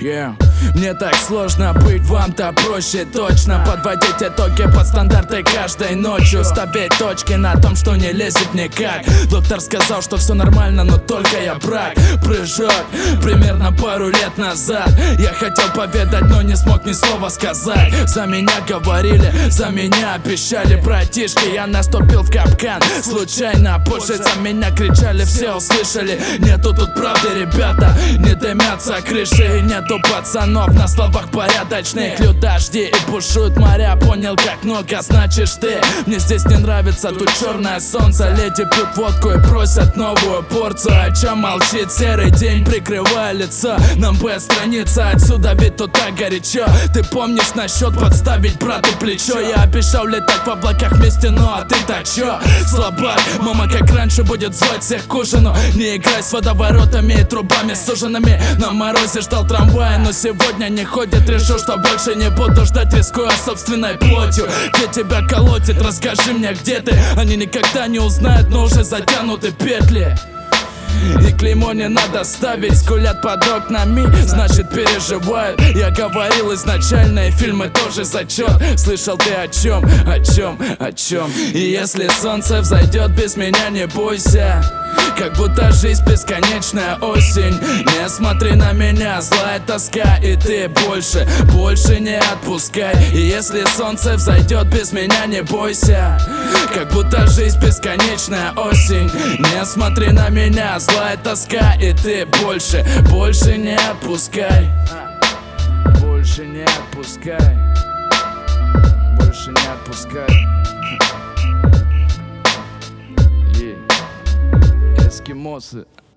Yeah. Мне так сложно быть, вам-то проще точно подводить итоги под стандарты каждой ночью, ставить точки на том, что не лезет никак. Доктор сказал, что все нормально, но только я брак. Прыжок примерно пару лет назад. Я хотел поведать, но не смог ни слова сказать. За меня говорили, за меня обещали. Братишки, я наступил в капкан случайно, позже за меня кричали, все услышали. Нету тут правды, ребята, не дымятся крыши. И нету пацанов на словах порядочных. Льют дожди и бушуют моря, понял, как много значишь ты. Мне здесь не нравится, тут черное солнце. Леди пьют водку и просят новую порцию. О чем молчит серый день, прикрывая лицо. Нам бы отстраниться отсюда, ведь тут так горячо. Ты помнишь насчет подставить брату плечо? Я обещал летать в облаках вместе, ну а ты-то чё? Слабак, мама как раньше будет звать всех к ужину. Не играй с водоворотами и трубами суженными. На морозе ждал трамвая, но сегодня не ходит. Решил, что больше не буду ждать, рискуя собственной плотью. Где тебя колотит, расскажи мне, где ты. Они никогда не узнают, но уже затянуты петли. И клеймо не надо ставить, скулят под окнами, значит переживают. Я говорил изначально, и фильмы тоже зачет. Слышал ты о чем, о чем, о чем? И если солнце взойдет без меня, не бойся. Как будто жизнь бесконечная осень. Не смотри на меня, злая тоска. И ты больше, больше не отпускай. И если солнце взойдет без меня, не бойся. Как будто жизнь бесконечная осень. Не смотри на меня, злая тоска. И ты больше, больше не отпускай. Больше не отпускай. Больше не отпускай. Эскимосы.